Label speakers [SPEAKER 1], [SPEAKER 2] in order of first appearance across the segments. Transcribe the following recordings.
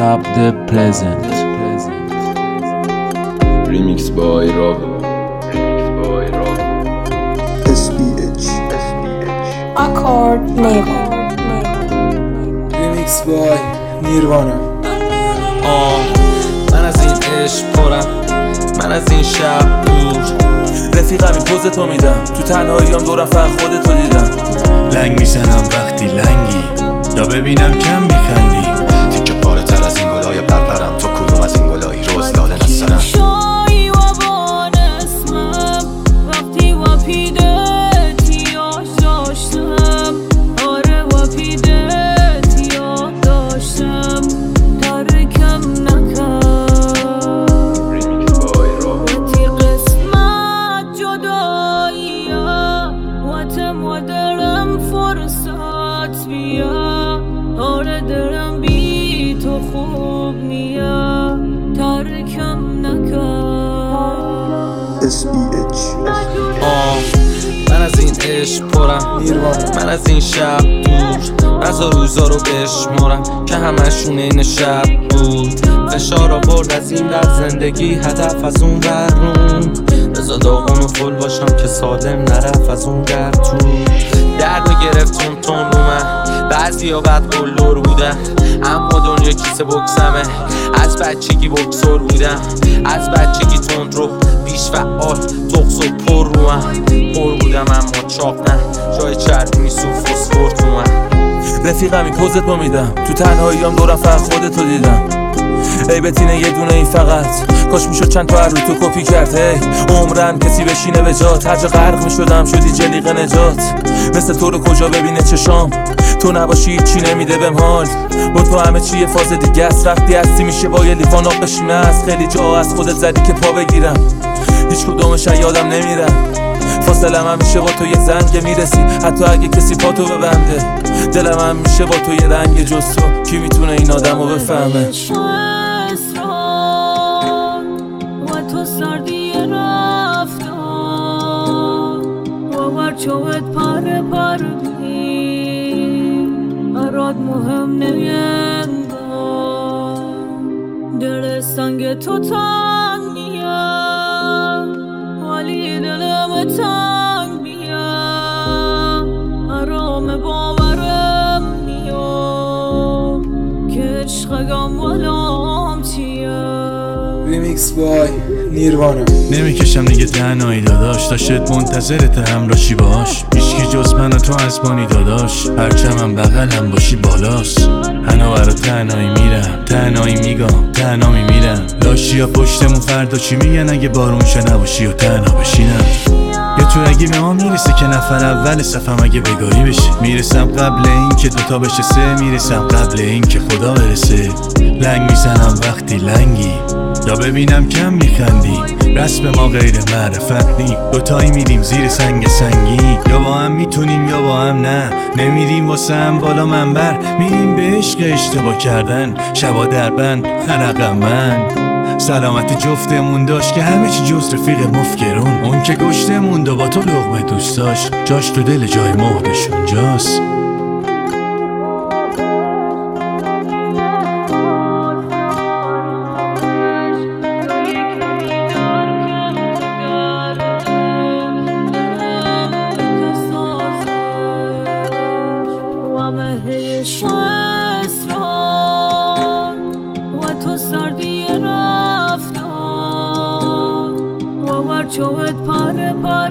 [SPEAKER 1] up the present.
[SPEAKER 2] Remix by Rob.
[SPEAKER 3] SBH
[SPEAKER 4] Accord Label.
[SPEAKER 3] Remix by Nirvana.
[SPEAKER 5] من از این عشق پرم، من از این شب دور.
[SPEAKER 1] رفیقم این پوز تو میدم، تو تنهاییام دورم فقط خودتو دیدم.
[SPEAKER 6] لنگ میزنم وقتی لنگی، یا ببینم کم میخندی.
[SPEAKER 7] تیکه پاره تر از این گلای پرپرم، تو کدوم از این گلایی روز لاله نسترم.
[SPEAKER 8] شایی و بان اسمم وقتی و پیده تیاش داشتم. آره و پیده تیاش داشتم. ترکم نکرد وقتی قسمت جدایی و تم و درم فرصت بیا. آره درم بی تو خوب نیا. ترکم نکرد.
[SPEAKER 3] SBH
[SPEAKER 5] من از این عشق پرم، من از این شب دور. نزار روزا رو بشمارم که همشون این شب بود. فشار آورد از این بر زندگی، هدف از اون برون. بزا داغون و فل باشم که سالم نرفت از اون گرد تو. دردو گرفتم تون رو من، بعضی ها بد قلور بودن، اما دنیا کیسه بکسمه. از بچگی بکسور بودم، از بچگی تند رو بیش فعال تخص و پر رو من. پر بودم اما چاق نه، جای چربی میسو فسفر تو من.
[SPEAKER 1] رفیقم این پوز تو میدم، تو تنهاییام دورم فقط خودتو دیدم. ای بتینه یه دونه این فقط، کاش میشد چند تا رو تو کپی کرد. هی عمرن کسی بشینه به جات، هر جا غرق میشدم شدی جلیق نجات. مثل تو رو کجا ببینه چشام، تو نباشی چی نمیده بهم حال. با تو همه چی یه فاز دیگه است، وقتی هستی میشه با یه لیوان آب بشینه. از خیلی جا از خودت زدی که پا بگیرم، هیچ کدومش یادم نمیرم. فاصلم هم میشه با تو یه زنگ میرسی، حتی اگه کسی پاتو ببنده. دلم هم میشه با تو یه رنگ جز تو، کی میتونه این آدمو بفهمه.
[SPEAKER 8] و تو سردی رفتار و ورچوت پر پر بیم. اراد مهم نمیندار، دل سنگ تو تنگ میام، ولی دلم تنگ میام. آرام باورم میام که عشقم ولام چیه.
[SPEAKER 3] Remix by Nirvana.
[SPEAKER 6] نمیکشم دیگه تنهایی داداش، تا شد منتظرت همراشی باش. هیچکی جز من و تو اسبانی داداش، هرچمم بغلم باشی بالاست. هنو برا تنهایی میرم، تنهایی میگم، تنها میمیرم. لاشی ها پشتمون فردا چی میگن اگه بارون شه نباشی و تنها بشینم. یا تو اگه به ما میرسه که نفر اول صفم اگه بگاهی بشه. میرسم قبل این که دوتا بشه سه، میرسم قبل این که خدا برسه. لنگ میزنم وقتی لنگی، یا ببینم کم میخندی. رسم ما غیر معرفت نی، دوتایی میریم زیر سنگ سنگی. یا با هم میتونیم یا با هم نه، نمیریم واسه هم بالا منبر. میریم به عشق اشتباه کردن، شبا در بند خنقم من. سلامت جفتمون داشت که همه چی جز رفیق مفکرون. اون که گشتمون با تو لقمه دوست داشت، جاش تو دل جای مهدش اونجاست.
[SPEAKER 8] و تو سردی رفتار و ورچوت پر پر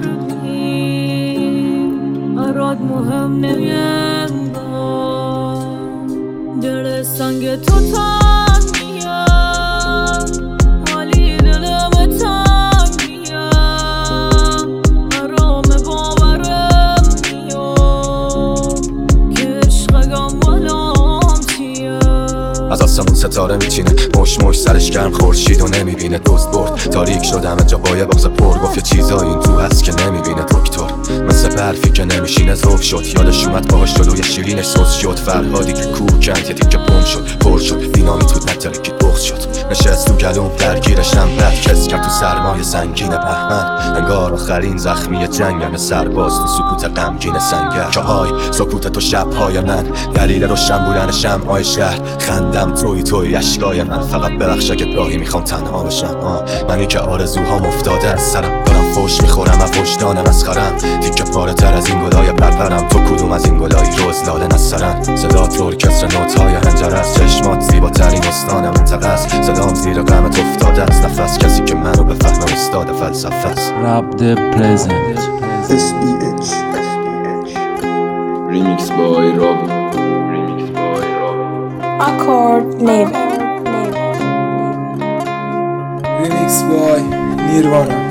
[SPEAKER 8] بیم. اراد مهم نمیندار، دل سنگ تو تنگ میام، ولی دلم تنگ میام. آرام باورم میام که عشقم ولام چیه.
[SPEAKER 7] از آسمون ستاره میچینه، مش مش سرش گرم خورشید و نمیبینه. دزد برد تاریک شدم جا با یه بغض پر، گفت یه چیزایی این تو هست که نمیبینه دکتر. مثل برفی که نمیشینه ذوب شد، یادش اومد باهاش جلوی شیرینش سوز شد. فرهادی که کوه کند یه تیکه بم شد، پر شد دینامیت بود نترکید. لخت شد نشست تو گلوم درگیرشم بد کس کرد تو سرمای سنگین بهمن انگار آخرین زخمی جنگم سرباز تو سکوت غمگین سنگر که های سکوت تو شبهای من دلیل روشن بودن شمعای شهر خندم توی اشکای من فقط ببخش اگه گاهی میخوام تنها بشم منی که آرزوهام افتاده از سرم دارم فوش میخورم و وجدانم مسخرم تیکه پاره تر از این گلای پرپرم تو کدوم از این گلای روز لاله نسرن صدا تو ارکستر نوت‌های هنجره است چشمات زیباترین استان منطقه است صدام زیر غمت افتاده است نفس کسی که منو بفهمه استاد فلسفه است
[SPEAKER 2] راب د پرزنت
[SPEAKER 3] SBH
[SPEAKER 2] ریمیکس بای راب
[SPEAKER 4] Accord Name.
[SPEAKER 3] Remix by Nirvana.